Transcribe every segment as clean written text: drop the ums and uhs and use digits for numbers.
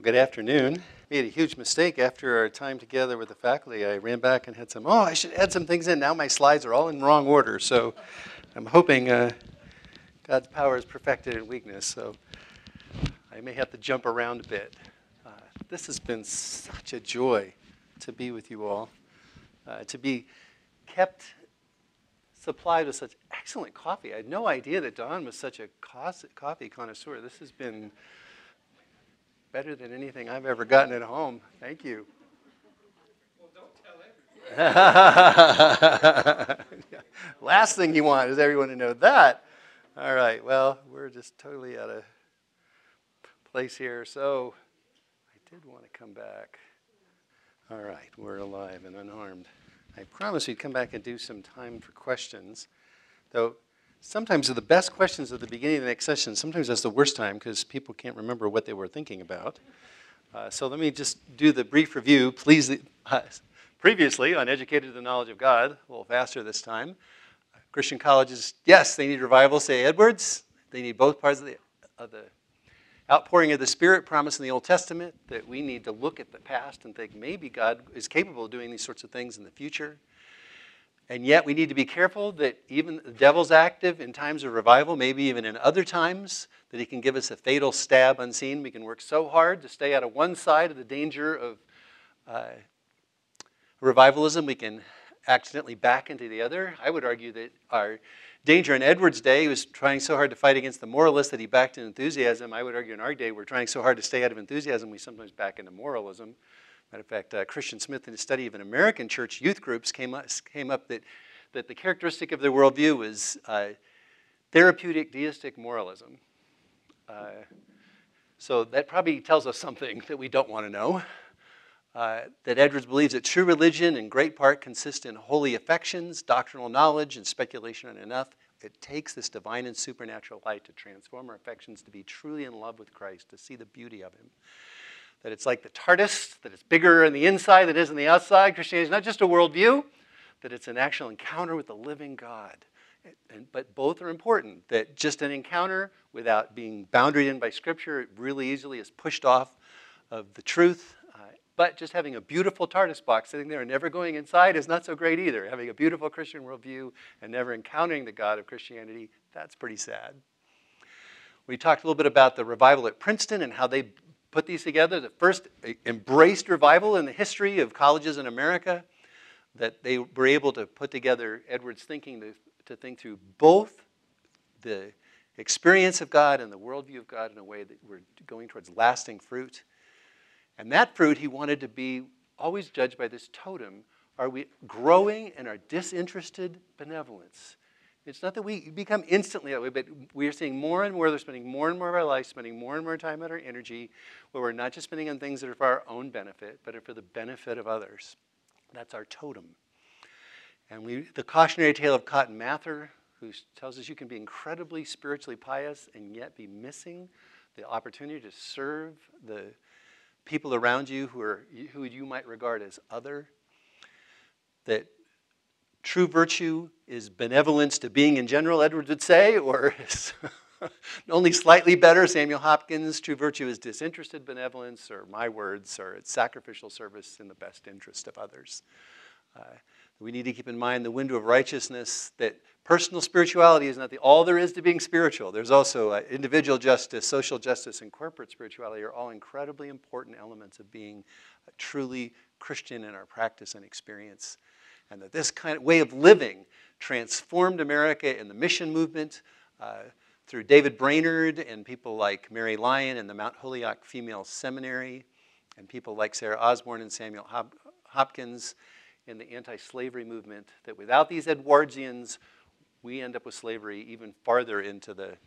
Good afternoon. Made a huge mistake after our time together with the faculty. I ran back and had I should add some things in. Now my slides are all in wrong order, so I'm hoping God's power is perfected in weakness, so I may have to jump around a bit. This has been such a joy to be with you all, to be kept supplied with such excellent coffee. I had no idea that Don was such a coffee connoisseur. This has been better than anything I've ever gotten at home. Thank you. Well, don't tell everyone. Last thing you want is everyone to know that. All right, well, we're just totally out of place here. So I did want to come back. All right, we're alive and unharmed. I promised we'd come back and do some time for questions, though sometimes the best questions at the beginning of the next session, sometimes that's the worst time because people can't remember what they were thinking about. So let me just do the brief review. Please, previously on Educated to the Knowledge of God, a little faster this time. Christian colleges, yes, they need revival, say Edwards. They need both parts of the outpouring of the Spirit promised in the Old Testament, that we need to look at the past and think maybe God is capable of doing these sorts of things in the future. And yet we need to be careful that even the devil's active in times of revival, maybe even in other times, that he can give us a fatal stab unseen. We can work so hard to stay out of one side of the danger of revivalism, we can accidentally back into the other. I would argue that our danger in Edwards' day, he was trying so hard to fight against the moralists that he backed in enthusiasm. I would argue in our day, we're trying so hard to stay out of enthusiasm, we sometimes back into moralism. Matter of fact, Christian Smith, in his study of an American church youth groups, came up that the characteristic of their worldview was therapeutic deistic moralism. So that probably tells us something that we don't want to know. That Edwards believes that true religion in great part consists in holy affections, doctrinal knowledge, and speculation on enough. It takes this divine and supernatural light to transform our affections to be truly in love with Christ, to see the beauty of him. That it's like the TARDIS, that it's bigger on the inside than it is on the outside. Christianity is not just a worldview, that it's an actual encounter with the living God. But both are important, that just an encounter without being boundaried in by Scripture, it really easily is pushed off of the truth. But just having a beautiful TARDIS box sitting there and never going inside is not so great either. Having a beautiful Christian worldview and never encountering the God of Christianity, that's pretty sad. We talked a little bit about the revival at Princeton and how they put these together. The first embraced revival in the history of colleges in America, that they were able to put together Edwards' thinking to think through both the experience of God and the worldview of God in a way that we're going towards lasting fruit. And that fruit he wanted to be always judged by this totem. Are we growing in our disinterested benevolence? It's not that we become instantly that way, but we are seeing more and more, they're spending more and more of our life, spending more and more time and our energy, where we're not just spending on things that are for our own benefit, but are for the benefit of others. That's our totem. And the cautionary tale of Cotton Mather, who tells us you can be incredibly spiritually pious and yet be missing the opportunity to serve the people around you who you might regard as other. That true virtue is benevolence to being in general, Edwards would say, or only slightly better, Samuel Hopkins. True virtue is disinterested benevolence, or my words, or it's sacrificial service in the best interest of others. We need to keep in mind the window of righteousness, that personal spirituality is not all there is to being spiritual. There's also individual justice, social justice, and corporate spirituality are all incredibly important elements of being truly Christian in our practice and experience. And that this kind of way of living transformed America in the mission movement through David Brainerd and people like Mary Lyon and the Mount Holyoke Female Seminary, and people like Sarah Osborne and Samuel Hopkins in the anti-slavery movement, that without these Edwardsians, we end up with slavery even farther into the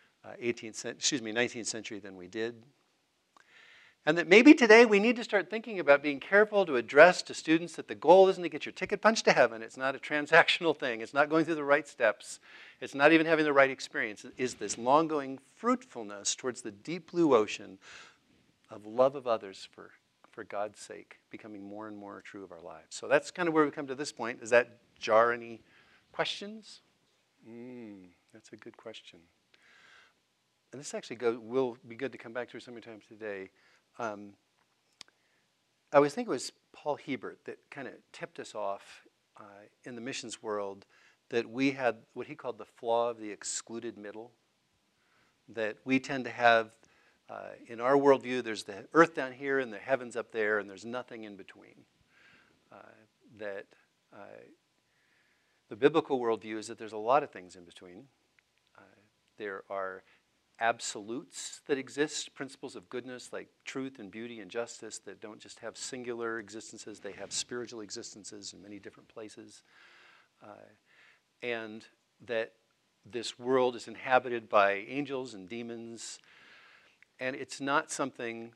19th century than we did. And that maybe today we need to start thinking about being careful to address to students that the goal isn't to get your ticket punched to heaven. It's not a transactional thing. It's not going through the right steps. It's not even having the right experience. It is this long-going fruitfulness towards the deep blue ocean of love of others for God's sake, becoming more and more true of our lives. So that's kind of where we come to this point. Does that jar any questions? That's a good question. And this actually will be good to come back to sometimes today. I always think it was Paul Hebert that kind of tipped us off in the missions world that we had what he called the flaw of the excluded middle. That we tend to have, in our worldview, there's the earth down here and the heavens up there, and there's nothing in between. That the biblical worldview is that there's a lot of things in between. There are absolutes that exist, principles of goodness like truth and beauty and justice that don't just have singular existences, they have spiritual existences in many different places. And that this world is inhabited by angels and demons, and it's not something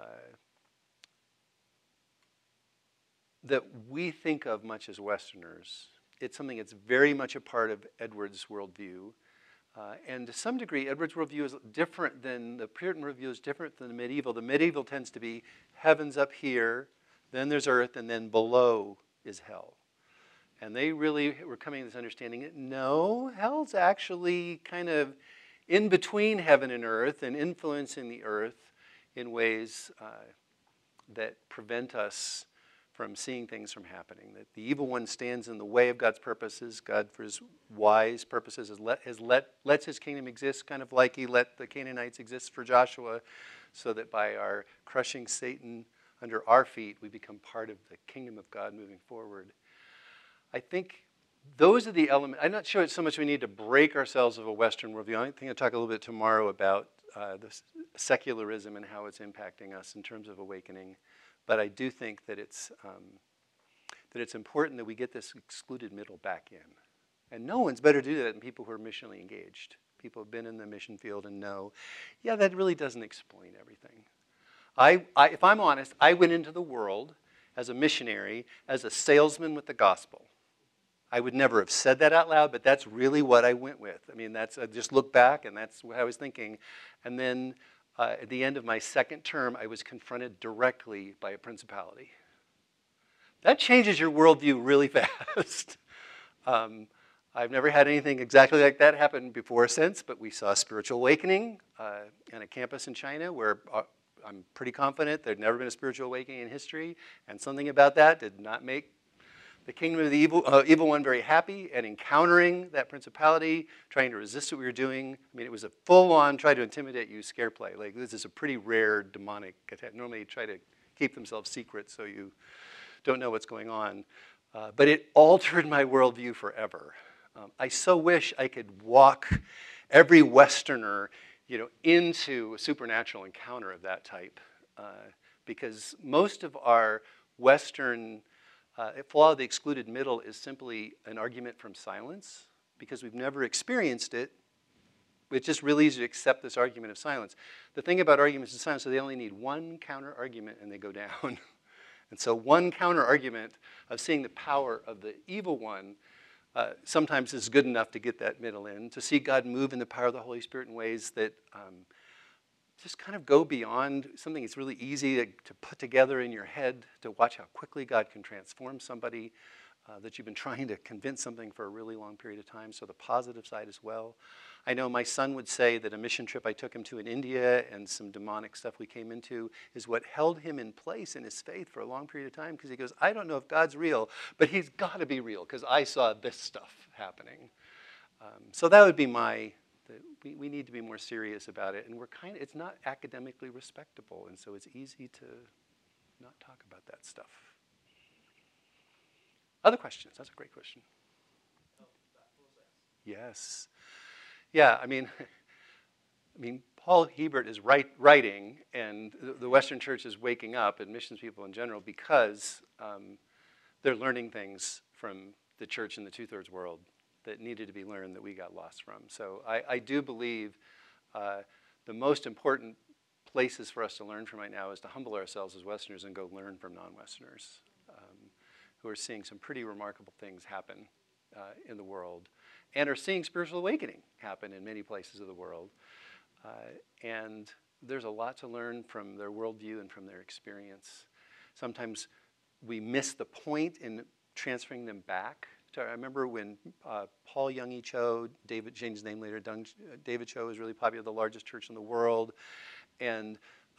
that we think of much as Westerners. It's something that's very much a part of Edwards' worldview. And to some degree, Edwards' worldview is different than the Puritan worldview is different than the medieval. The medieval tends to be heavens up here, then there's earth, and then below is hell. And they really were coming to this understanding that no, hell's actually kind of in between heaven and earth and influencing the earth in ways that prevent us from seeing things from happening. That the evil one stands in the way of God's purposes. God, for his wise purposes, lets his kingdom exist, kind of like he let the Canaanites exist for Joshua, so that by our crushing Satan under our feet, we become part of the kingdom of God moving forward. I think those are the elements. I'm not sure it's so much we need to break ourselves of a Western worldview. I think I'll talk a little bit tomorrow about this secularism and how it's impacting us in terms of awakening. But I do think that it's important that we get this excluded middle back in. And no one's better to do that than people who are missionally engaged. People who have been in the mission field and know, yeah, that really doesn't explain everything. If I'm honest, I went into the world as a missionary, as a salesman with the gospel. I would never have said that out loud, but that's really what I went with. I mean, I just look back, and that's what I was thinking. And then at the end of my second term, I was confronted directly by a principality. That changes your worldview really fast. I've never had anything exactly like that happen before or since, but we saw a spiritual awakening on a campus in China where I'm pretty confident there'd never been a spiritual awakening in history, and something about that did not make the kingdom of the evil one very happy, and encountering that principality, trying to resist what we were doing. I mean, it was a full-on try to intimidate you scare play. Like, this is a pretty rare demonic attack. Normally, you try to keep themselves secret so you don't know what's going on. But it altered my worldview forever. I so wish I could walk every Westerner, into a supernatural encounter of that type, because most of our Western flaw of the excluded middle is simply an argument from silence, because we've never experienced it. It's just really easy to accept this argument of silence. The thing about arguments of silence is they only need one counter argument and they go down. And so one counter argument of seeing the power of the evil one sometimes is good enough to get that middle in, to see God move in the power of the Holy Spirit in ways that just kind of go beyond something that's really easy to put together in your head, to watch how quickly God can transform somebody that you've been trying to convince something for a really long period of time. So the positive side as well. I know my son would say that a mission trip I took him to in India and some demonic stuff we came into is what held him in place in his faith for a long period of time, because he goes, I don't know if God's real, but he's got to be real because I saw this stuff happening. So that would be we need to be more serious about it, and it's not academically respectable, and so it's easy to not talk about that stuff. Other questions? That's a great question. Yes. Yeah, I mean, Paul Hebert is writing, and the Western church is waking up, and missions people in general, because they're learning things from the church in the two-thirds world that needed to be learned that we got lost from. So I do believe the most important places for us to learn from right now is to humble ourselves as Westerners and go learn from non-Westerners who are seeing some pretty remarkable things happen in the world and are seeing spiritual awakening happen in many places of the world. And there's a lot to learn from their worldview and from their experience. Sometimes we miss the point in transferring them back. I remember when Paul Young-E Cho, David changed his name later, David Cho was really popular, the largest church in the world. And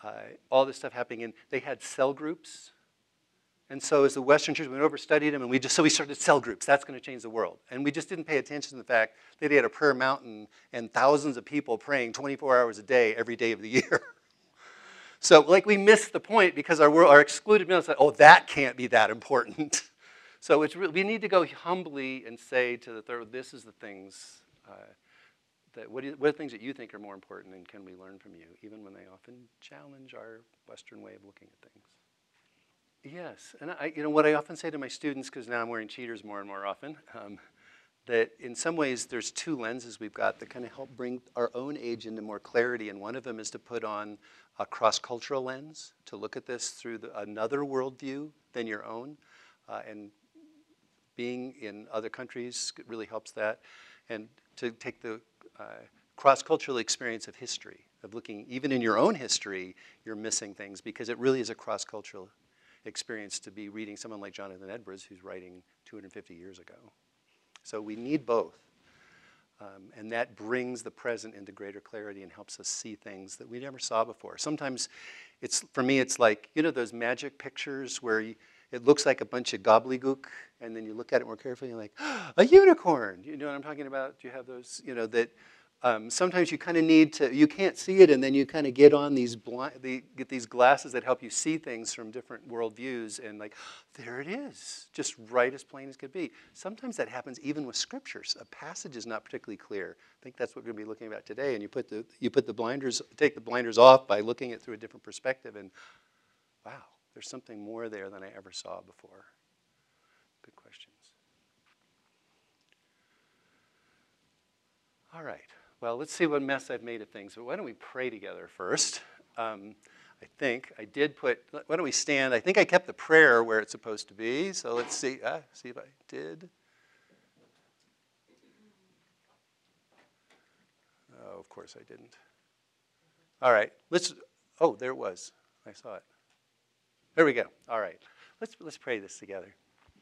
all this stuff happening. And they had cell groups. And so as the Western church went over, studied them, and we started cell groups. That's going to change the world. And we just didn't pay attention to the fact that they had a prayer mountain and thousands of people praying 24 hours a day, every day of the year. So like we missed the point because our excluded members said, oh, that can't be that important. So we need to go humbly and say to the third, this is the things, what are the things that you think are more important, and can we learn from you, even when they often challenge our Western way of looking at things. Yes, and what I often say to my students, because now I'm wearing cheaters more and more often, that in some ways there's two lenses we've got that kind of help bring our own age into more clarity, and one of them is to put on a cross-cultural lens, to look at this through another worldview than your own, and being in other countries really helps that, and to take the cross-cultural experience of history, of looking, even in your own history, you're missing things, because it really is a cross-cultural experience to be reading someone like Jonathan Edwards, who's writing 250 years ago. So we need both. And that brings the present into greater clarity and helps us see things that we never saw before. Sometimes, for me, it's like, those magic pictures where it looks like a bunch of gobbledygook, and then you look at it more carefully and you're like, a unicorn! You know what I'm talking about? Do you have those, that sometimes you kind of need to, you can't see it, and then you kind of get on get these glasses that help you see things from different worldviews, and like, there it is, just right as plain as could be. Sometimes that happens even with scriptures. A passage is not particularly clear. I think that's what we're going to be looking at today, and you take the blinders off by looking at it through a different perspective, and wow, there's something more there than I ever saw before. Good questions. All right. Well, let's see what mess I've made of things. So why don't we pray together first? I think I did why don't we stand? I think I kept the prayer where it's supposed to be. So let's see. See if I did. Oh, of course I didn't. All right. Oh, there it was. I saw it. There we go. All right. Let's pray this together.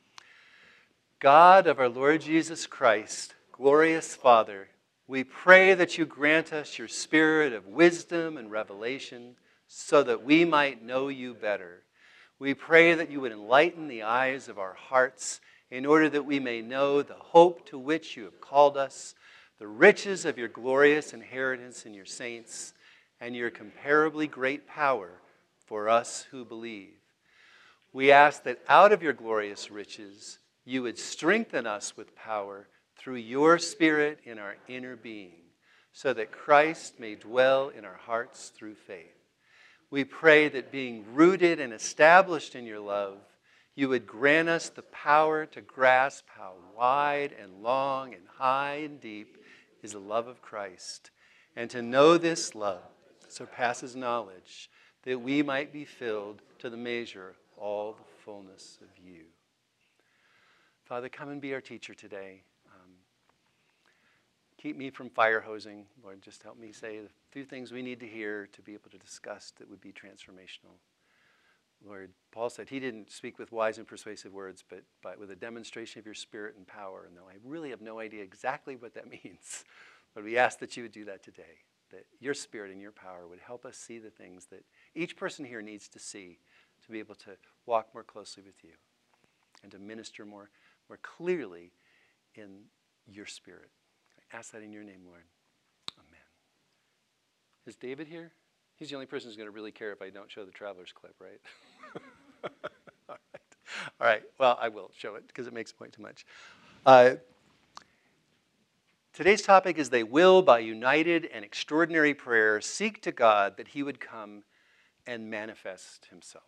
God of our Lord Jesus Christ, glorious Father, we pray that you grant us your spirit of wisdom and revelation so that we might know you better. We pray that you would enlighten the eyes of our hearts in order that we may know the hope to which you have called us, the riches of your glorious inheritance in your saints, and your comparably great power for us who believe. We ask that out of your glorious riches, you would strengthen us with power through your Spirit in our inner being, so that Christ may dwell in our hearts through faith. We pray that being rooted and established in your love, you would grant us the power to grasp how wide and long and high and deep is the love of Christ, and to know this love that surpasses knowledge, that we might be filled to the measure of all the fullness of you. Father, come and be our teacher today. Keep me from fire hosing. Lord, just help me say the few things we need to hear to be able to discuss that would be transformational. Lord, Paul said he didn't speak with wise and persuasive words, but with a demonstration of your Spirit and power. And though I really have no idea exactly what that means, but we ask that you would do that today, that your Spirit and your power would help us see the things that each person here needs to see to be able to walk more closely with you and to minister more clearly in your Spirit. I ask that in your name, Lord. Amen. Is David here? He's the only person who's going to really care if I don't show the traveler's clip, right? All right. Well, I will show it because it makes way too much. Today's topic is they will, by united and extraordinary prayer, seek to God that he would come and manifest himself.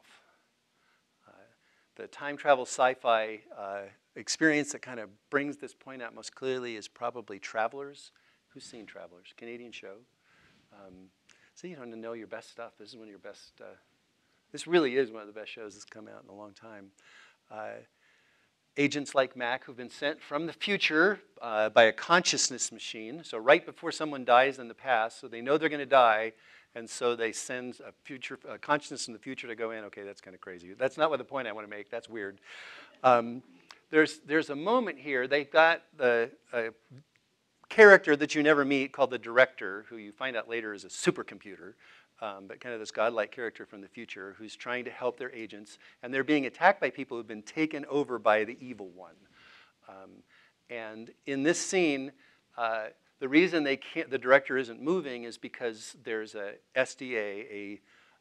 The time travel sci-fi experience that kind of brings this point out most clearly is probably Travelers. Who's seen Travelers? Canadian show. So you don't know your best stuff. This is one of your best. This really is one of the best shows that's come out in a long time. Agents like Mac who've been sent from the future by a consciousness machine. So right before someone dies in the past, so they know they're going to die, and so they send a consciousness in the future to go in. Okay, that's kind of crazy. That's not what the point I want to make. That's weird. There's a moment here. They got a character that you never meet called the director, who you find out later is a supercomputer. but kind of this godlike character from the future who's trying to help their agents, and they're being attacked by people who've been taken over by the evil one. And in this scene, the reason the director isn't moving is because there's a SDA,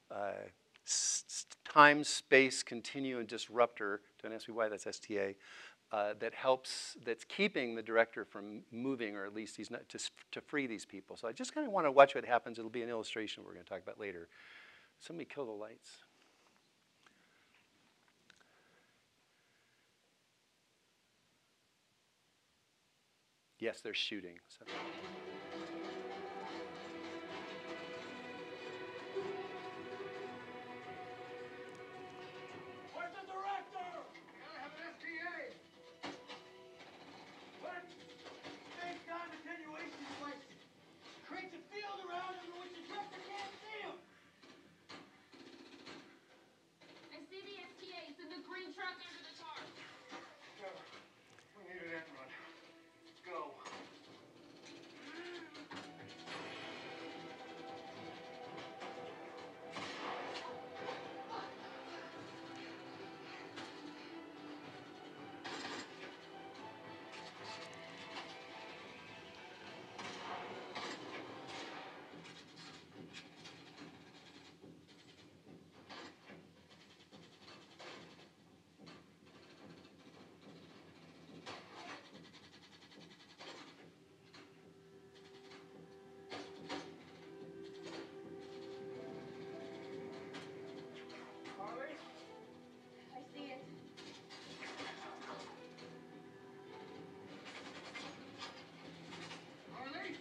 time, space, continuum disruptor. Don't ask me why that's STA. That's keeping the director from moving, or at least he's not to free these people. So I just kind of want to watch what happens. It'll be an illustration we're going to talk about later. Somebody kill the lights. Yes, they're shooting. So. Where's the director? I have an STA. What? Space-time attenuation device. Creates a field around him in which the director can't see him. I see the STA. It's in the green truck under the tarp. Go. We need an end run. Go. Harley? I see it. Harley?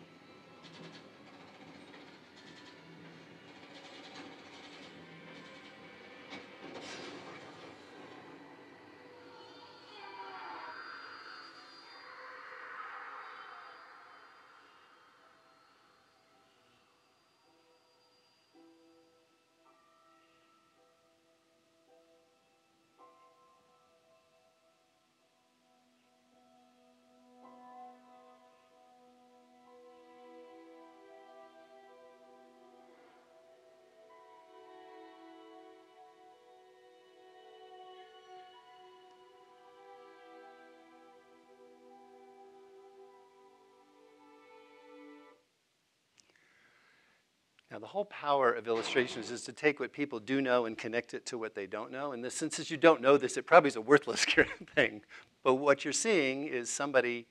Now, the whole power of illustrations is to take what people do know and connect it to what they don't know. And since you don't know this, it probably is a worthless thing. But what you're seeing is somebody,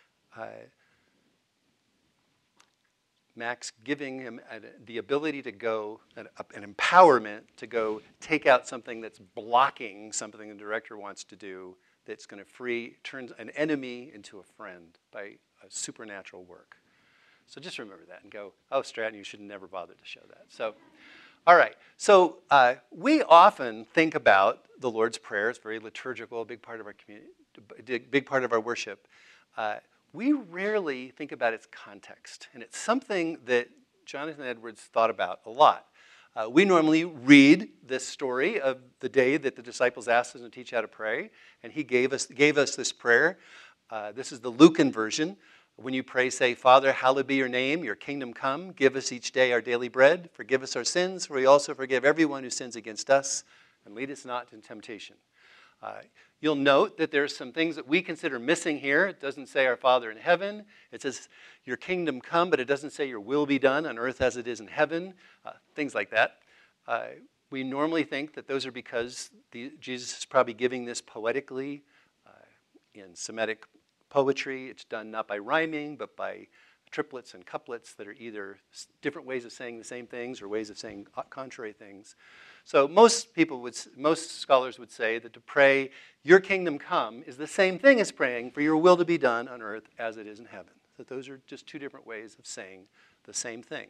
Max giving him the ability to go, an empowerment to go take out something that's blocking something the director wants to do, that's going to turns an enemy into a friend by a supernatural work. So just remember that and go, oh, Stratton, you should never bother to show that. So, all right. So we often think about the Lord's Prayer. It's very liturgical, a big part of our community, big part of our worship. We rarely think about its context. And it's something that Jonathan Edwards thought about a lot. We normally read this story of the day that the disciples asked us to teach how to pray. And he gave us this prayer. This is the Lucan version. When you pray, say, Father, hallowed be your name, your kingdom come. Give us each day our daily bread. Forgive us our sins, for we also forgive everyone who sins against us. And lead us not into temptation. You'll note that there's some things that we consider missing here. It doesn't say our Father in heaven. It says your kingdom come, but it doesn't say your will be done on earth as it is in heaven. Things like that. We normally think that those are because Jesus is probably giving this poetically in Semitic poetry. It's done not by rhyming, but by triplets and couplets that are either different ways of saying the same things or ways of saying contrary things. So most scholars would say that to pray, your kingdom come, is the same thing as praying for your will to be done on earth as it is in heaven. That those are just two different ways of saying the same thing.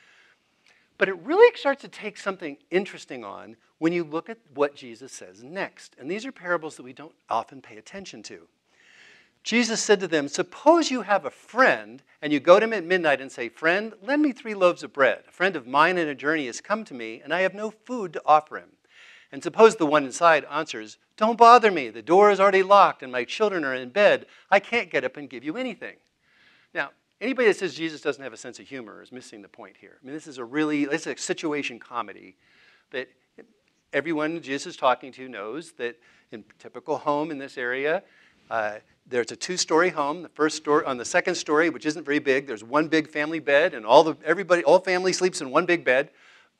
But it really starts to take something interesting on when you look at what Jesus says next. And these are parables that we don't often pay attention to. Jesus said to them, suppose you have a friend and you go to him at midnight and say, friend, lend me 3 loaves of bread. A friend of mine in a journey has come to me and I have no food to offer him. And suppose the one inside answers, don't bother me. The door is already locked and my children are in bed. I can't get up and give you anything. Now, Anybody that says Jesus doesn't have a sense of humor is missing the point here. I mean, this is a situation comedy that everyone Jesus is talking to knows that in typical home in this area, there's a two-story home. On the second story, which isn't very big, there's one big family bed, and all family sleeps in one big bed,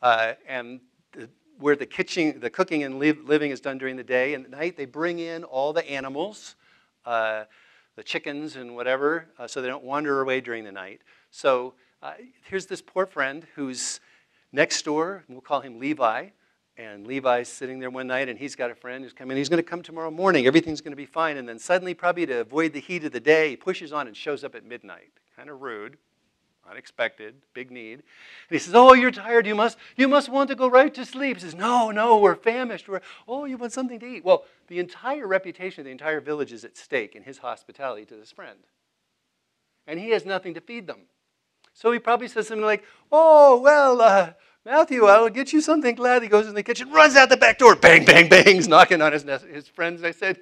where the cooking and living is done during the day, and at night they bring in all the animals, the chickens and whatever, so they don't wander away during the night. So here's this poor friend who's next door, and we'll call him Levi. And Levi's sitting there one night, and he's got a friend who's coming. He's going to come tomorrow morning. Everything's going to be fine. And then suddenly, probably to avoid the heat of the day, he pushes on and shows up at midnight. Kind of rude, unexpected, big need. And he says, "Oh, you're tired. You must want to go right to sleep." He says, "No, we're famished. Oh, you want something to eat." Well, the entire reputation of the entire village is at stake in his hospitality to this friend. And he has nothing to feed them. So he probably says something like, "Oh, well, Matthew, I'll get you something glad." He goes in the kitchen, runs out the back door, bang, bang, bang. He's knocking on his friends. I said,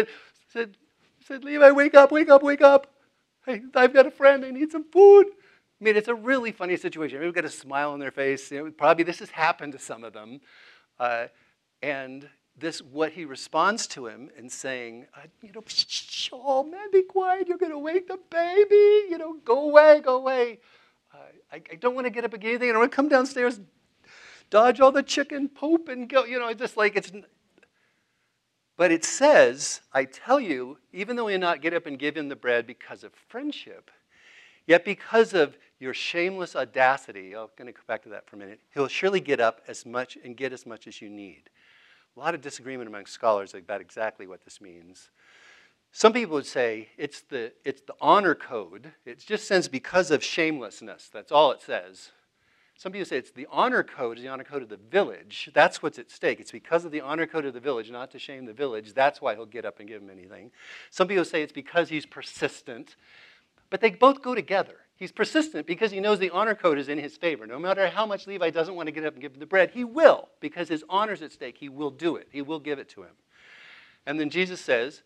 "Levi, wake up. Hey, I've got a friend. I need some food." I mean, it's a really funny situation. We've got a smile on their face. Probably this has happened to some of them. And what he responds to him and saying, "Oh, man, be quiet. You're going to wake the baby. Go away. I don't want to get up and get anything. I don't want to come downstairs, dodge all the chicken poop and go, just like it's." But it says, I tell you, even though you not get up and give him the bread because of friendship, yet because of your shameless audacity, I'm going to go back to that for a minute, he'll surely get up as much and get as much as you need. A lot of disagreement among scholars about exactly what this means. Some people would say it's the honor code. It just says because of shamelessness. That's all it says. Some people say it's the honor code of the village. That's what's at stake. It's because of the honor code of the village, not to shame the village. That's why he'll get up and give him anything. Some people say it's because he's persistent. But they both go together. He's persistent because he knows the honor code is in his favor. No matter how much Levi doesn't want to get up and give him the bread, he will. Because his honor's at stake, he will do it. He will give it to him. And then Jesus says,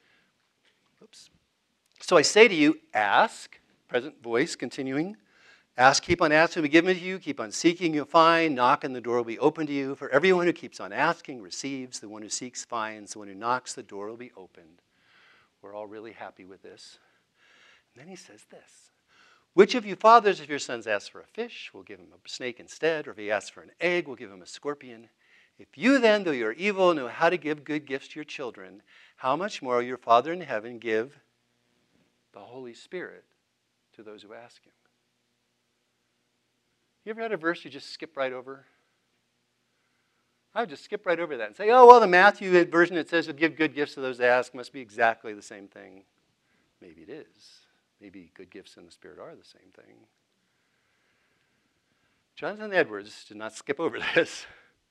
"So I say to you, ask," present voice continuing, "ask, keep on asking, will be given to you, keep on seeking, you'll find, knock and the door will be open to you. For everyone who keeps on asking receives, the one who seeks finds, the one who knocks the door will be opened." We're all really happy with this. And then he says this, "Which of you fathers, if your sons ask for a fish, will give him a snake instead, or if he asks for an egg, will give him a scorpion? If you then, though you are evil, know how to give good gifts to your children, how much more will your Father in heaven give the Holy Spirit to those who ask him?" You ever had a verse you just skip right over? I would just skip right over that and say, "Oh, well, the Matthew version that says to give good gifts to those who ask must be exactly the same thing." Maybe it is. Maybe good gifts in the Spirit are the same thing. Jonathan Edwards did not skip over this.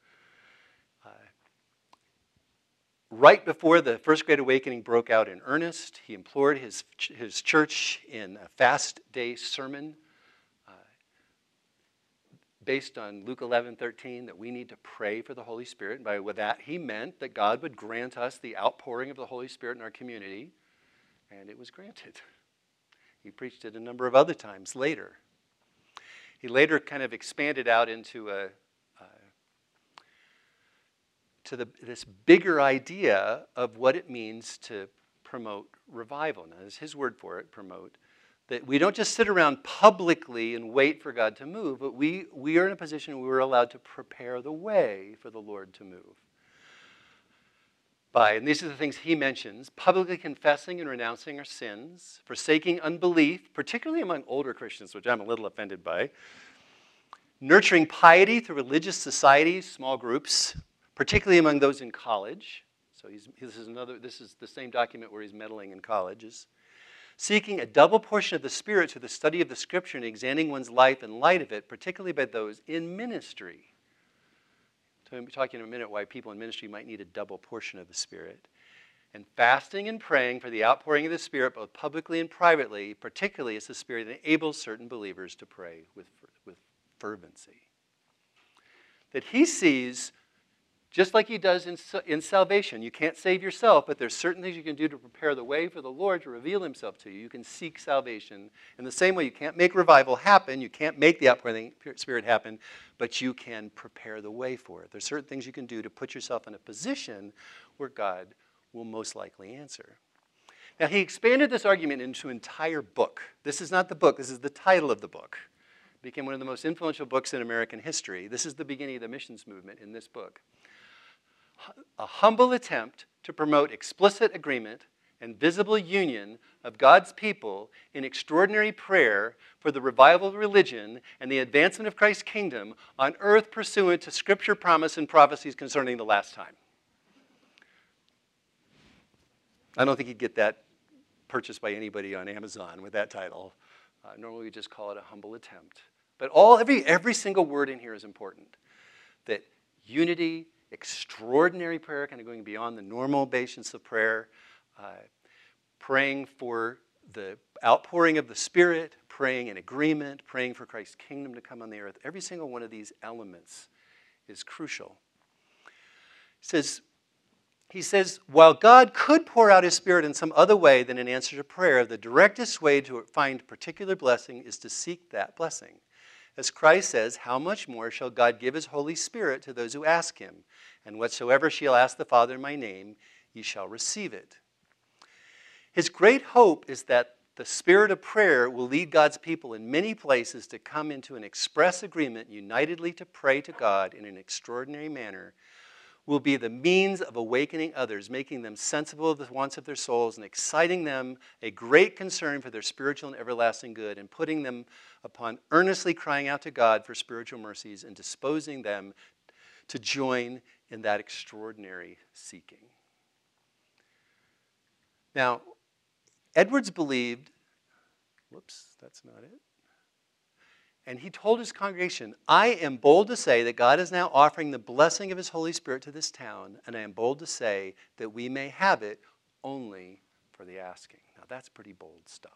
Right before the First Great Awakening broke out in earnest, he implored his church in a fast day sermon based on Luke 11:13 that we need to pray for the Holy Spirit. And by that, he meant that God would grant us the outpouring of the Holy Spirit in our community, and it was granted. He preached it a number of other times later. He later kind of expanded out into this bigger idea of what it means to promote revival. Now, that's his word for it, promote. That we don't just sit around publicly and wait for God to move, but we are in a position where we're allowed to prepare the way for the Lord to move. And these are the things he mentions, publicly confessing and renouncing our sins, forsaking unbelief, particularly among older Christians, which I'm a little offended by, nurturing piety through religious societies, small groups, particularly among those in college. So this is the same document where he's meddling in colleges. Seeking a double portion of the Spirit through the study of the Scripture and examining one's life in light of it, particularly by those in ministry. So I'm talking in a minute why people in ministry might need a double portion of the Spirit. And fasting and praying for the outpouring of the Spirit, both publicly and privately, particularly as the Spirit enables certain believers to pray with fervency. That he sees Just like he does in salvation. You can't save yourself, but there's certain things you can do to prepare the way for the Lord to reveal himself to you. You can seek salvation. In the same way, you can't make revival happen. You can't make the outpouring of the Spirit happen, but you can prepare the way for it. There's certain things you can do to put yourself in a position where God will most likely answer. Now, he expanded this argument into an entire book. This is not the book. This is the title of the book. It became one of the most influential books in American history. This is the beginning of the missions movement in this book. A humble attempt to promote explicit agreement and visible union of God's people in extraordinary prayer for the revival of religion and the advancement of Christ's kingdom on earth pursuant to Scripture promise and prophecies concerning the last time. I don't think you'd get that purchased by anybody on Amazon with that title. Normally we just call it a humble attempt. But every single word in here is important. That unity, extraordinary prayer, kind of going beyond the normal basis of prayer, praying for the outpouring of the Spirit, praying in agreement, praying for Christ's kingdom to come on the earth. Every single one of these elements is crucial. He says, while God could pour out his Spirit in some other way than in answer to prayer, the directest way to find particular blessing is to seek that blessing. As Christ says, how much more shall God give his Holy Spirit to those who ask him? And whatsoever shall ask the Father in my name, ye shall receive it. His great hope is that the spirit of prayer will lead God's people in many places to come into an express agreement unitedly to pray to God in an extraordinary manner, will be the means of awakening others, making them sensible of the wants of their souls and exciting them a great concern for their spiritual and everlasting good, and putting them upon earnestly crying out to God for spiritual mercies and disposing them to join in that extraordinary seeking. Now, Edwards believed, that's not it. And he told his congregation, I am bold to say that God is now offering the blessing of his Holy Spirit to this town, and I am bold to say that we may have it only for the asking. Now that's pretty bold stuff.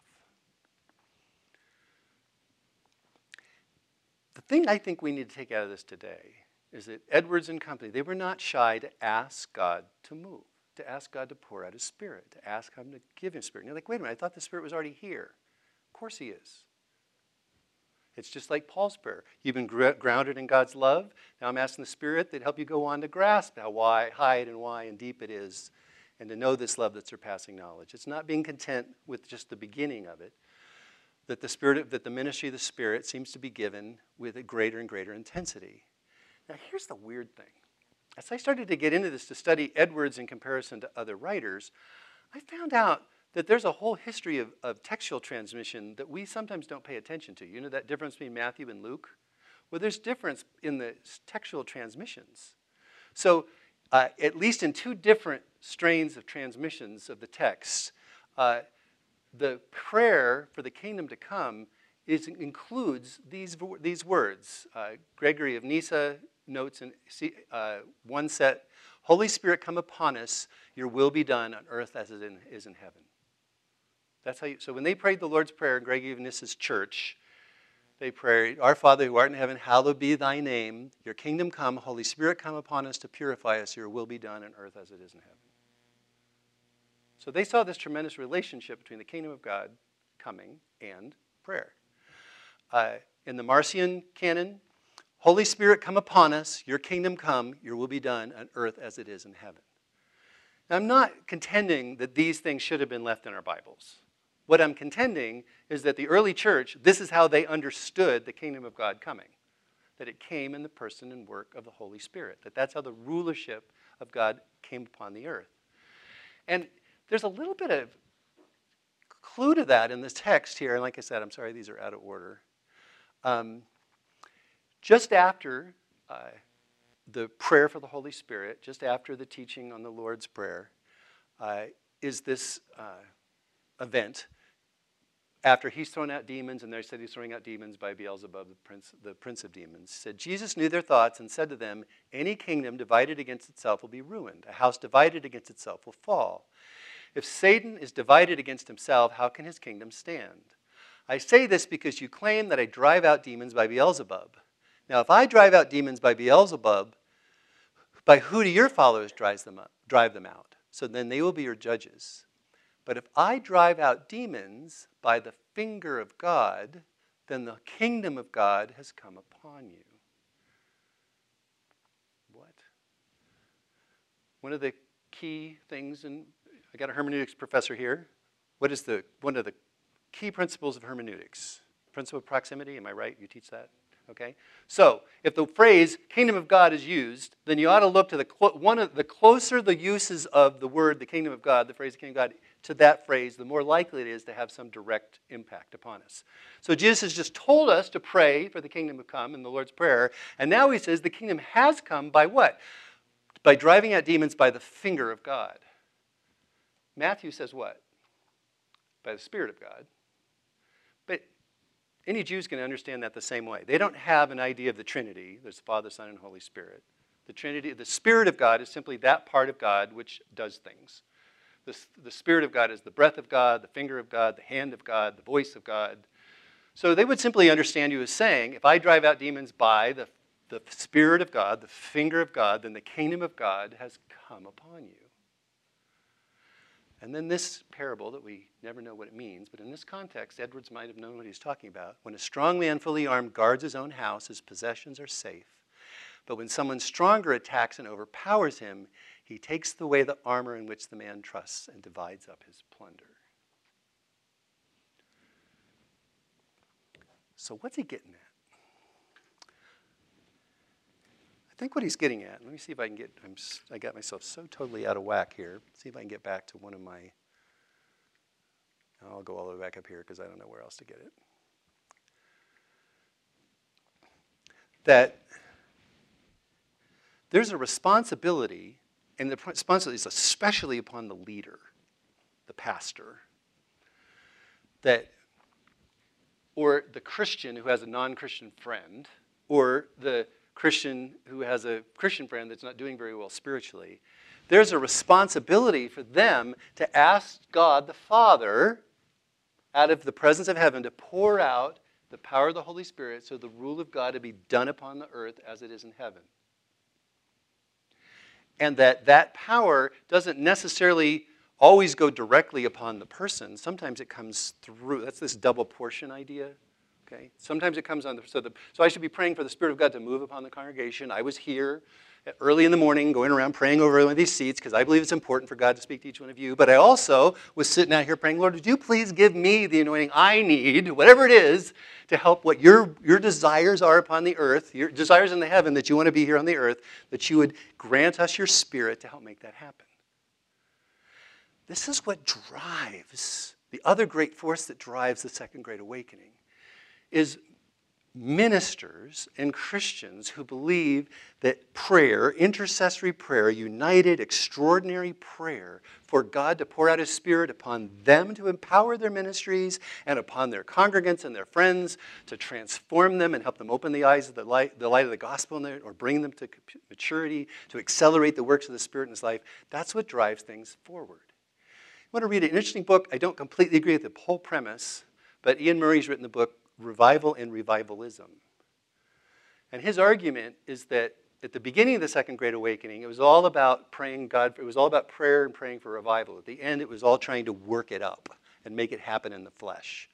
The thing I think we need to take out of this today is that Edwards and company, they were not shy to ask God to move, to ask God to pour out his Spirit, to ask him to give him Spirit. And you're like, wait a minute, I thought the Spirit was already here. Of course he is. It's just like Paul's prayer. You've been grounded in God's love. Now I'm asking the Spirit that help you go on to grasp how wide and deep it is, and to know this love that's surpassing knowledge. It's not being content with just the beginning of it, that the ministry of the Spirit seems to be given with a greater and greater intensity. Now here's the weird thing. As I started to get into this, to study Edwards in comparison to other writers, I found out that there's a whole history of textual transmission that we sometimes don't pay attention to. You know that difference between Matthew and Luke? Well, there's difference in the textual transmissions. So at least in two different strains of transmissions of the text, the prayer for the kingdom to come includes these words. Gregory of Nyssa notes in one set, Holy Spirit, come upon us, your will be done on earth as it is in heaven. That's how so when they prayed the Lord's Prayer in Gregory of Nyssa's church, they prayed, Our Father who art in heaven, hallowed be thy name. Your kingdom come, Holy Spirit come upon us to purify us. Your will be done on earth as it is in heaven. So they saw this tremendous relationship between the kingdom of God coming and prayer. In the Marcion canon, Holy Spirit come upon us, your kingdom come, your will be done on earth as it is in heaven. Now, I'm not contending that these things should have been left in our Bibles. What I'm contending is that the early church, this is how they understood the kingdom of God coming. That it came in the person and work of the Holy Spirit. That's how the rulership of God came upon the earth. And there's a little bit of clue to that in this text here. And like I said, I'm sorry, these are out of order. Just after the prayer for the Holy Spirit, just after the teaching on the Lord's Prayer, is this event after he's thrown out demons, and they said he's throwing out demons by Beelzebub, the prince of demons. Said, Jesus knew their thoughts and said to them, any kingdom divided against itself will be ruined. A house divided against itself will fall. If Satan is divided against himself, how can his kingdom stand? I say this because you claim that I drive out demons by Beelzebub. Now, if I drive out demons by Beelzebub, By who do your followers drive them out? So then they will be your judges. But if I drive out demons by the finger of God, then the kingdom of God has come upon you. What? One of the key things, and I got a hermeneutics professor here. What is one of the key principles of hermeneutics? Principle of proximity, am I right? You teach that? Okay. So, if the phrase kingdom of God is used, then you ought to look to the closer the uses of the word the kingdom of God, the phrase the kingdom of God, to that phrase, the more likely it is to have some direct impact upon us. So Jesus has just told us to pray for the kingdom to come in the Lord's Prayer, and now he says the kingdom has come by what? By driving out demons by the finger of God. Matthew says what? By the Spirit of God. But any Jews can understand that the same way. They don't have an idea of the Trinity. There's Father, Son, and Holy Spirit. The Trinity, the Spirit of God is simply that part of God which does things. The Spirit of God is the breath of God, the finger of God, the hand of God, the voice of God. So they would simply understand you as saying, if I drive out demons by the Spirit of God, the finger of God, then the kingdom of God has come upon you. And then this parable that we never know what it means, but in this context, Edwards might have known what he's talking about. When a strong man fully armed guards his own house, his possessions are safe. But when someone stronger attacks and overpowers him, he takes away the armor in which the man trusts and divides up his plunder. So what's he getting at? I think what he's getting at, let me see if I can I got myself so totally out of whack here. See if I can get back to one of my, I'll go all the way back up here because I don't know where else to get it. That there's a responsibility, and the responsibility is especially upon the leader, the pastor, or the Christian who has a non-Christian friend, or the Christian who has a Christian friend that's not doing very well spiritually. There's a responsibility for them to ask God the Father, out of the presence of heaven, to pour out the power of the Holy Spirit so the rule of God to be done upon the earth as it is in heaven. And that power doesn't necessarily always go directly upon the person. Sometimes it comes through. That's this double portion idea. Okay? Sometimes it comes on so I should be praying for the Spirit of God to move upon the congregation. I was here early in the morning going around praying over one of these seats because I believe it's important for God to speak to each one of you. But I also was sitting out here praying, Lord, would you please give me the anointing I need, whatever it is, to help what your desires are upon the earth, your desires in the heaven that you want to be here on the earth, that you would grant us your Spirit to help make that happen. This is what drives, the other great force that drives the Second Great Awakening, is ministers and Christians who believe that prayer, intercessory prayer, united, extraordinary prayer for God to pour out His Spirit upon them to empower their ministries and upon their congregants and their friends to transform them and help them open the eyes of the light of the gospel or bring them to maturity, to accelerate the works of the Spirit in His life. That's what drives things forward. I want to read an interesting book. I don't completely agree with the whole premise, but Ian Murray's written the book Revival and Revivalism. And his argument is that at the beginning of the Second Great Awakening, it was all about praying God. It was all about prayer and praying for revival. At the end, it was all trying to work it up and make it happen in the flesh.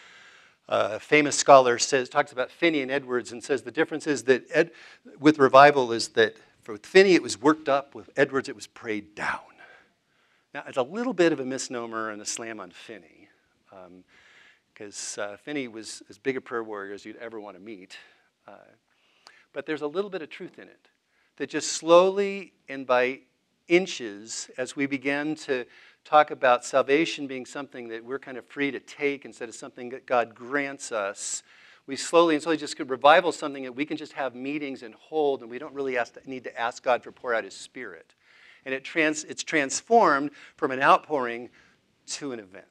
A famous scholar talks about Finney and Edwards and says the difference is that with revival is that for Finney it was worked up, with Edwards it was prayed down. Now, it's a little bit of a misnomer and a slam on Finney. Because Finney was as big a prayer warrior as you'd ever want to meet. But there's a little bit of truth in it. That just slowly and by inches, as we began to talk about salvation being something that we're kind of free to take instead of something that God grants us, we slowly just could revival something that we can just have meetings and hold, and we don't really need to ask God to pour out His Spirit. And it's transformed from an outpouring to an event.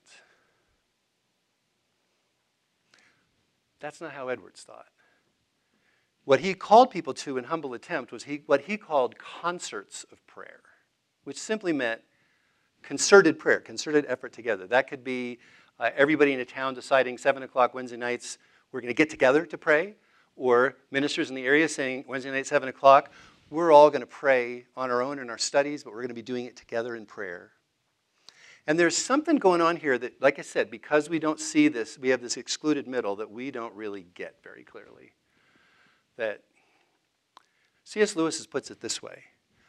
That's not how Edwards thought. What he called people to in Humble Attempt was what he called concerts of prayer, which simply meant concerted prayer, concerted effort together. That could be everybody in a town deciding 7 o'clock Wednesday nights, we're going to get together to pray, or ministers in the area saying Wednesday night, 7 o'clock, we're all going to pray on our own in our studies, but we're going to be doing it together in prayer. And there's something going on here that, like I said, because we don't see this, we have this excluded middle that we don't really get very clearly. That C.S. Lewis puts it this way.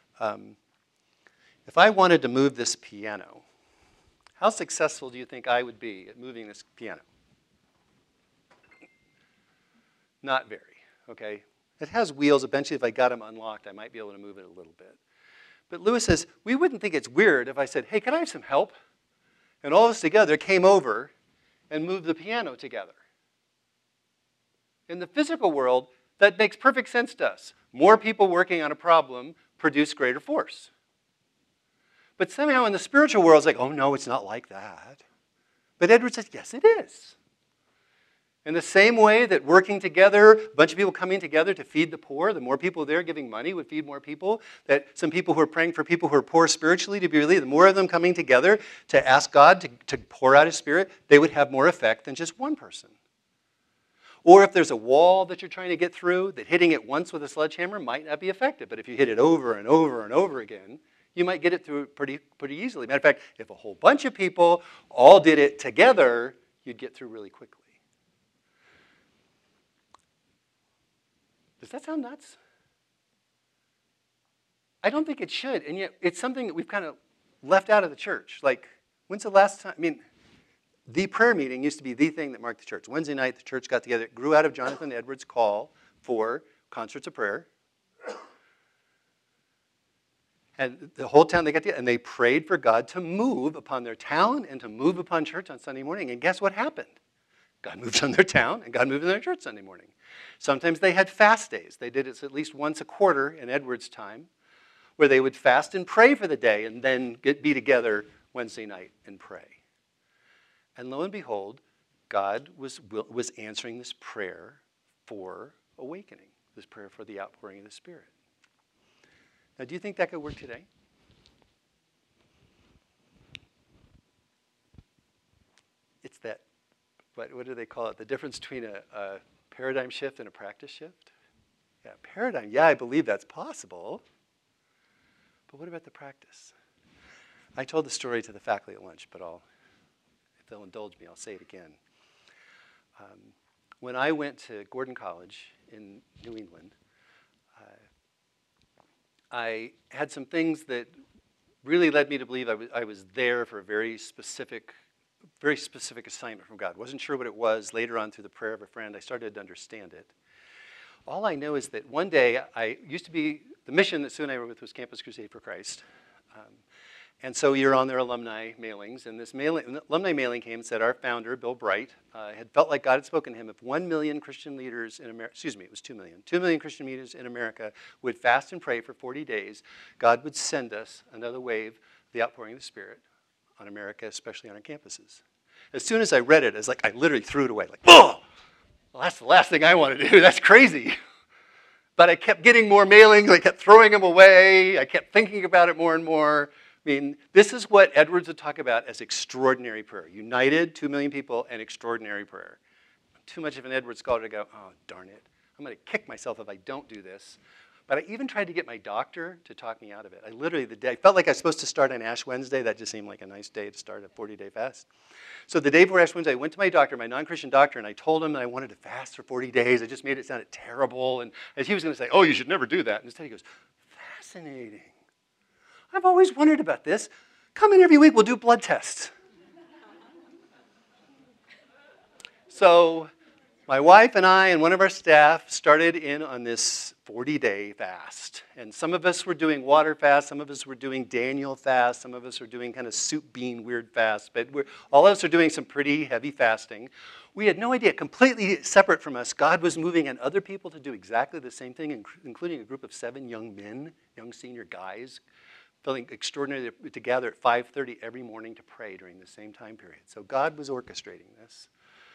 If I wanted to move this piano, how successful do you think I would be at moving this piano? Not very, okay? It has wheels. Eventually, if I got them unlocked, I might be able to move it a little bit. But Lewis says, we wouldn't think it's weird if I said, hey, can I have some help? And all of us together came over and moved the piano together. In the physical world, that makes perfect sense to us. More people working on a problem produce greater force. But somehow in the spiritual world, it's like, oh, no, it's not like that. But Edwards says, yes, it is. In the same way that working together, a bunch of people coming together to feed the poor, the more people there giving money would feed more people, that some people who are praying for people who are poor spiritually to be relieved, the more of them coming together to ask God to pour out His Spirit, they would have more effect than just one person. Or if there's a wall that you're trying to get through, that hitting it once with a sledgehammer might not be effective. But if you hit it over and over and over again, you might get it through pretty easily. Matter of fact, if a whole bunch of people all did it together, you'd get through really quickly. Does that sound nuts? I don't think it should, and yet it's something that we've kind of left out of the church. Like, when's the last time? I mean, the prayer meeting used to be the thing that marked the church. Wednesday night, the church got together. It grew out of Jonathan Edwards' call for concerts of prayer. And the whole town, they got together, and they prayed for God to move upon their town and to move upon church on Sunday morning. And guess what happened? God moved on their town, and God moved in their church Sunday morning. Sometimes they had fast days. They did it at least once a quarter in Edwards' time, where they would fast and pray for the day and then be together Wednesday night and pray. And lo and behold, God was answering this prayer for awakening, this prayer for the outpouring of the Spirit. Now, do you think that could work today? It's that, what do they call it? The difference between a paradigm shift and a practice shift? Yeah, paradigm, yeah, I believe that's possible. But what about the practice? I told the story to the faculty at lunch, but if they'll indulge me, I'll say it again. When I went to Gordon College in New England, I had some things that really led me to believe I was there for a very specific assignment from God. Wasn't sure what it was. Later on, through the prayer of a friend, I started to understand it. All I know is that one day, I used to be, the mission that Sue and I were with was Campus Crusade for Christ. And so you're on their alumni mailings, and this alumni mailing came and said our founder, Bill Bright, had felt like God had spoken to him. If 1 million Christian leaders in America, it was 2 million. 2 million Christian leaders in America would fast and pray for 40 days, God would send us another wave of the outpouring of the Spirit on America, especially on our campuses. As soon as I read it, I literally threw it away. Like, oh, well, that's the last thing I want to do. That's crazy. But I kept getting more mailings. I kept throwing them away. I kept thinking about it more and more. I mean, this is what Edwards would talk about as extraordinary prayer. United, 2 million people, and extraordinary prayer. I'm too much of an Edwards scholar to go, oh, darn it. I'm going to kick myself if I don't do this. But I even tried to get my doctor to talk me out of it. I literally, I felt like I was supposed to start on Ash Wednesday. That just seemed like a nice day to start a 40-day fast. So the day before Ash Wednesday, I went to my doctor, my non-Christian doctor, and I told him that I wanted to fast for 40 days. I just made it sound terrible. And as he was going to say, oh, you should never do that. And instead he goes, fascinating. I've always wondered about this. Come in every week, we'll do blood tests. So my wife and I and one of our staff started in on this 40-day fast. And some of us were doing water fast, some of us were doing Daniel fast, some of us are doing kind of soup bean weird fast, but all of us are doing some pretty heavy fasting. We had no idea, completely separate from us, God was moving on other people to do exactly the same thing, including a group of 7 young men, young senior guys, feeling extraordinary to gather at 5:30 every morning to pray during the same time period. So God was orchestrating this.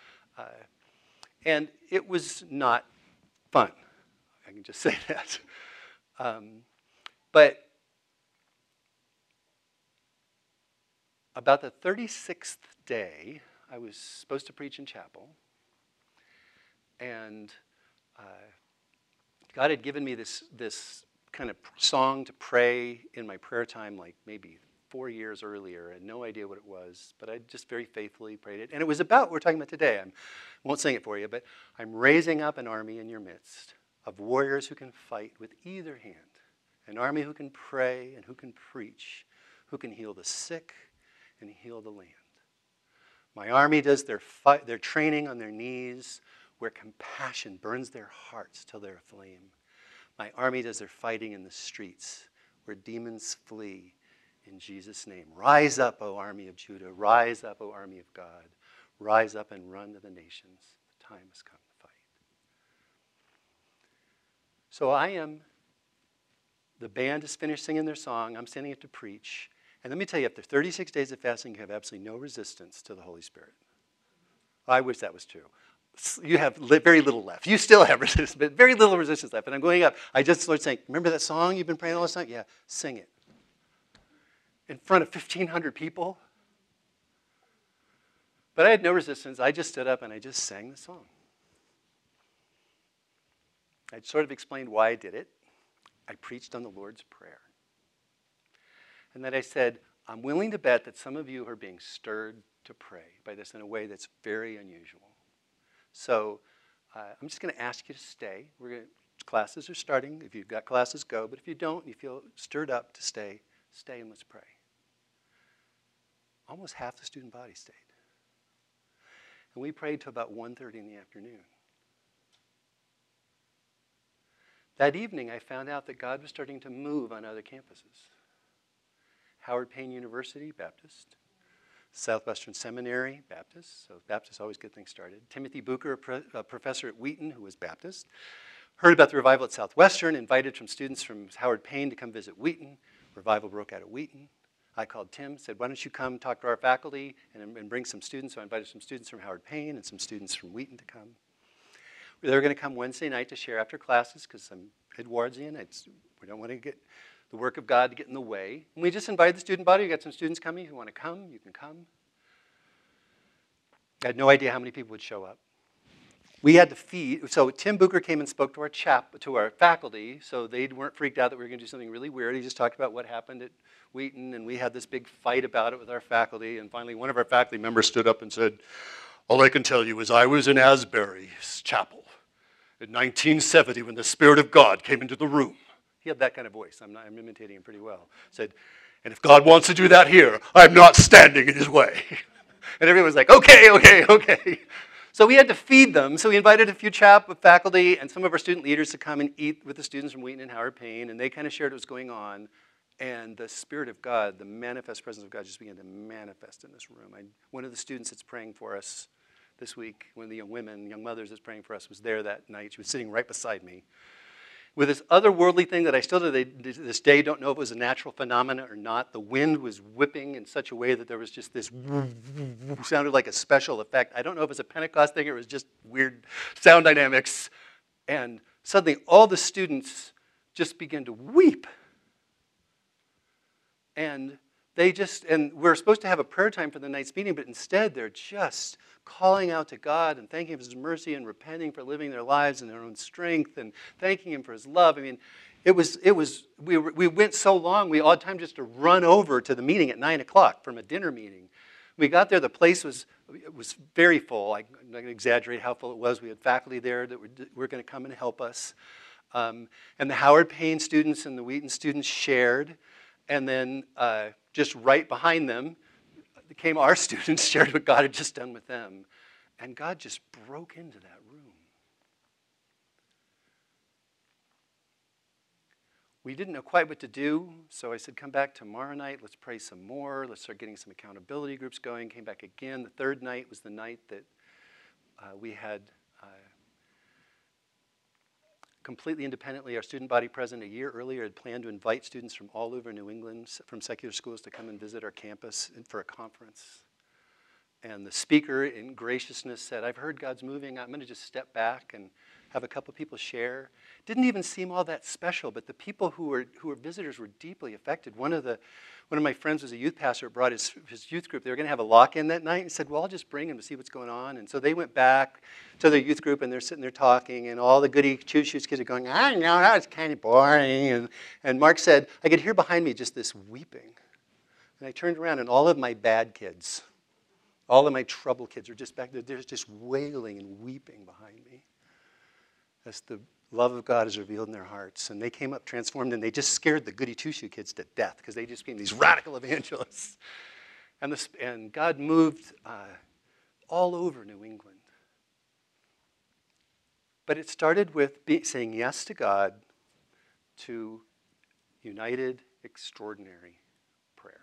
And it was not fun. I can just say that. But about the 36th day, I was supposed to preach in chapel. And God had given me this kind of song to pray in my prayer time like maybe 4 years earlier. I had no idea what it was, but I just very faithfully prayed it. And it was about what we're talking about today. I won't sing it for you, but I'm raising up an army in your midst of warriors who can fight with either hand, an army who can pray and who can preach, who can heal the sick and heal the land. My army does their training on their knees where compassion burns their hearts till they're aflame. My army does their fighting in the streets where demons flee in Jesus' name. Rise up, O army of Judah. Rise up, O army of God. Rise up and run to the nations. The time has come to fight. So the band is finished singing their song. I'm standing up to preach. And let me tell you, after 36 days of fasting, you have absolutely no resistance to the Holy Spirit. I wish that was true. You have very little left. You still have resistance, but very little resistance left. And I'm going up. I just started saying, remember that song you've been praying all this time? Yeah, sing it. In front of 1,500 people. But I had no resistance. I just stood up and I just sang the song. I sort of explained why I did it. I preached on the Lord's Prayer. And then I said, I'm willing to bet that some of you are being stirred to pray by this in a way that's very unusual. So I'm just going to ask you to stay. Classes are starting. If you've got classes, go. But if you don't, you feel stirred up to stay and let's pray. Almost half the student body stayed. And we prayed till about 1:30 in the afternoon. That evening, I found out that God was starting to move on other campuses. Howard Payne University, Baptist. Southwestern Seminary, Baptist. So Baptists always get things started. Timothy Booker, a professor at Wheaton, who was Baptist, heard about the revival at Southwestern, invited some students from Howard Payne to come visit Wheaton. Revival broke out at Wheaton. I called Tim, said, why don't you come talk to our faculty and bring some students. So I invited some students from Howard Payne and some students from Wheaton to come. They were going to come Wednesday night to share after classes because I'm Edwardian. We don't want to get the work of God to get in the way. And we just invited the student body. We got some students coming. If you want to come, you can come. I had no idea how many people would show up. We had to feed. So Tim Booker came and spoke to our faculty, so they weren't freaked out that we were going to do something really weird. He just talked about what happened at Wheaton, and we had this big fight about it with our faculty. And finally, one of our faculty members stood up and said, all I can tell you is I was in Asbury's chapel in 1970 when the Spirit of God came into the room. He had that kind of voice. I'm imitating him pretty well. Said, and if God wants to do that here, I'm not standing in his way. And everyone was like, okay. So we had to feed them. So we invited a few faculty and some of our student leaders to come and eat with the students from Wheaton and Howard Payne. And they kind of shared what was going on. And the Spirit of God, the manifest presence of God just began to manifest in this room. One of the students that's praying for us this week, one of the young mothers that's praying for us, was there that night. She was sitting right beside me with this otherworldly thing that I still to this day don't know if it was a natural phenomenon or not. The wind was whipping in such a way that there was just this sounded like a special effect. I don't know if it was a Pentecost thing or it was just weird sound dynamics. And suddenly all the students just began to weep. And we're supposed to have a prayer time for the night's meeting, but instead they're just calling out to God and thanking Him for His mercy and repenting for living their lives in their own strength and thanking Him for His love. I mean, we went so long, we all had time just to run over to the meeting at 9 o'clock from a dinner meeting. We got there, the place was very full. I'm not going to exaggerate how full it was. We had faculty there that were going to come and help us. And the Howard Payne students and the Wheaton students shared. And then just right behind them came our students, shared what God had just done with them. And God just broke into that room. We didn't know quite what to do, so I said, come back tomorrow night. Let's pray some more. Let's start getting some accountability groups going. Came back again. The third night was the night that we had completely independently, our student body president a year earlier had planned to invite students from all over New England, from secular schools, to come and visit our campus for a conference. And the speaker in graciousness said, I've heard God's moving. I'm going to just step back and have a couple people share. Didn't even seem all that special, but the people who were visitors were deeply affected. One of my friends was a youth pastor, brought his youth group. They were going to have a lock-in that night and said, well, I'll just bring them to see what's going on. And so they went back to their youth group, and they're sitting there talking, and all the goody two-shoes kids are going, I know, that was kind of boring. And Mark said, I could hear behind me just this weeping. And I turned around, and all of my bad kids, all of my trouble kids are just back there. They're just wailing and weeping behind me as the love of God is revealed in their hearts. And they came up transformed, and they just scared the goody two-shoe kids to death because they just became these radical evangelists. And God moved all over New England. But it started with saying yes to God, to united, extraordinary prayer.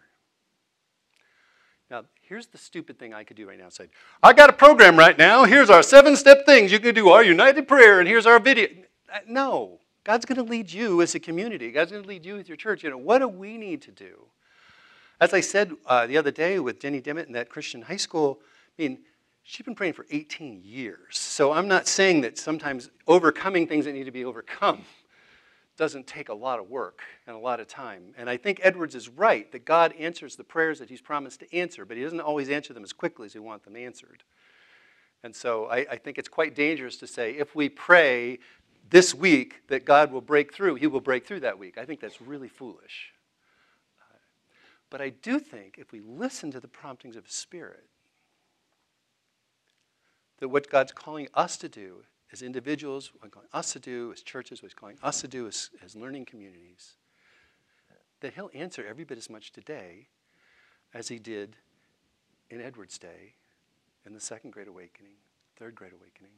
Now, here's the stupid thing I could do right now. Say, I got a program right now. Here's our 7-step things you can do, our united prayer, and here's our video. No. God's going to lead you as a community. God's going to lead you with your church. What do we need to do? As I said the other day with Jenny Dimmitt in that Christian high school, she's been praying for 18 years. So I'm not saying that sometimes overcoming things that need to be overcome doesn't take a lot of work and a lot of time. And I think Edwards is right that God answers the prayers that he's promised to answer, but he doesn't always answer them as quickly as we want them answered. And so I think it's quite dangerous to say, if we pray this week that God will break through, he will break through that week. I think that's really foolish. But I do think if we listen to the promptings of his Spirit, that what God's calling us to do as individuals, what he's calling us to do as churches, what he's calling us to do as learning communities, that he'll answer every bit as much today as he did in Edward's day, in the Second Great Awakening, Third Great Awakening.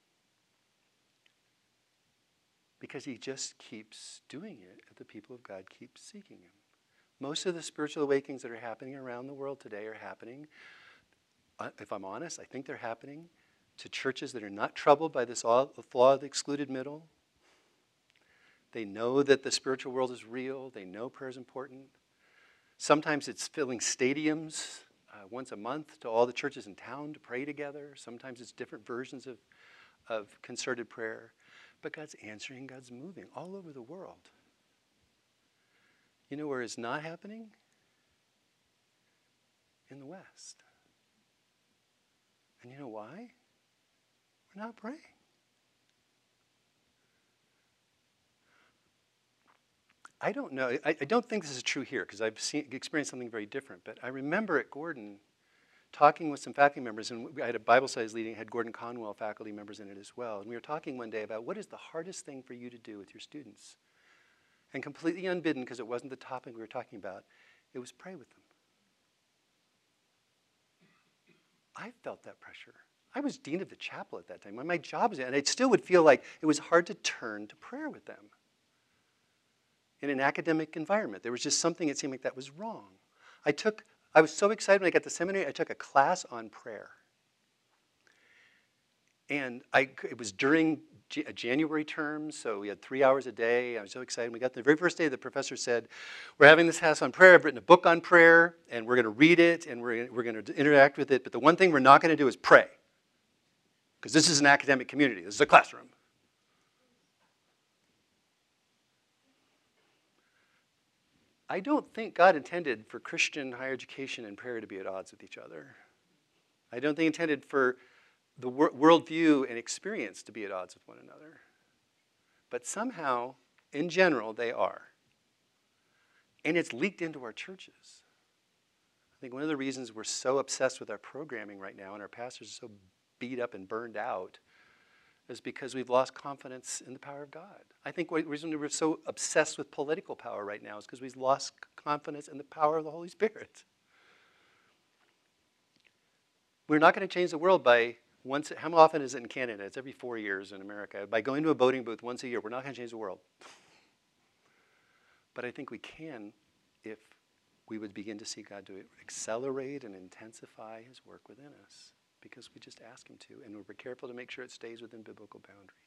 Because he just keeps doing it, and the people of God keep seeking him. Most of the spiritual awakenings that are happening around the world today are happening, if I'm honest, I think they're happening to churches that are not troubled by this law of the excluded middle. They know that the spiritual world is real. They know prayer is important. Sometimes it's filling stadiums once a month to all the churches in town to pray together. Sometimes it's different versions of concerted prayer. But God's answering, God's moving all over the world. You know where it's not happening? In the West. And you know why? We're not praying. I don't know. I don't think this is true here because I've experienced something very different. But I remember at Gordon talking with some faculty members, and I had a Bible studies leading, had Gordon Conwell faculty members in it as well. And we were talking one day about what is the hardest thing for you to do with your students? And completely unbidden, because it wasn't the topic we were talking about, it was pray with them. I felt that pressure. I was dean of the chapel at that time. My job was, and it still would feel like it was hard to turn to prayer with them. In an academic environment, there was just something that seemed like that was wrong. I was so excited when I got to seminary, I took a class on prayer. And it was during a January term, so we had 3 hours a day. I was so excited. We got there. The very first day, the professor said, we're having this class on prayer. I've written a book on prayer, and we're going to read it, and we're going to interact with it. But the one thing we're not going to do is pray, because this is an academic community. This is a classroom. I don't think God intended for Christian higher education and prayer to be at odds with each other. I don't think he intended for the worldview and experience to be at odds with one another. But somehow, in general, they are. And it's leaked into our churches. I think one of the reasons we're so obsessed with our programming right now and our pastors are so beat up and burned out is because we've lost confidence in the power of God. I think the reason we're so obsessed with political power right now is because we've lost confidence in the power of the Holy Spirit. We're not going to change the world by how often is it in Canada? It's every 4 years in America. By going to a voting booth once a year, we're not going to change the world. But I think we can if we would begin to see God to accelerate and intensify his work within us, because we just ask him to, and we're careful to make sure it stays within biblical boundaries.